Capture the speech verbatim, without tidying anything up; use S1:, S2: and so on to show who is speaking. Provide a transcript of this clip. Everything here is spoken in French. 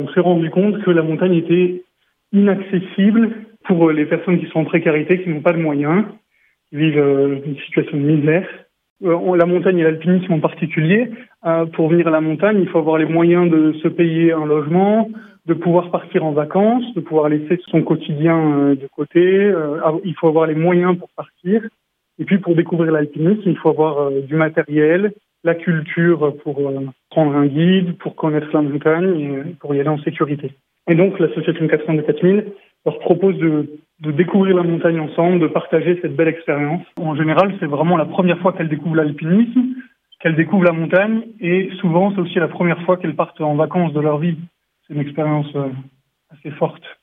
S1: s'est rendu compte que la montagne était inaccessible pour les personnes qui sont en précarité, qui n'ont pas de moyens, qui vivent euh, une situation de misère. Euh, la montagne et l'alpinisme en particulier, euh, pour venir à la montagne, il faut avoir les moyens de se payer un logement, de pouvoir partir en vacances, de pouvoir laisser son quotidien euh, de côté. Euh, il faut avoir les moyens pour partir. Et puis pour découvrir l'alpinisme, il faut avoir euh, du matériel, la culture pour euh, prendre un guide, pour connaître la montagne et pour y aller en sécurité. Et donc l'association quatre cent deux quatre mille leur propose de, de découvrir la montagne ensemble, de partager cette belle expérience. En général, c'est vraiment la première fois qu'elles découvrent l'alpinisme, qu'elles découvrent la montagne, et souvent c'est aussi la première fois qu'elles partent en vacances de leur vie. C'est une expérience euh, assez forte.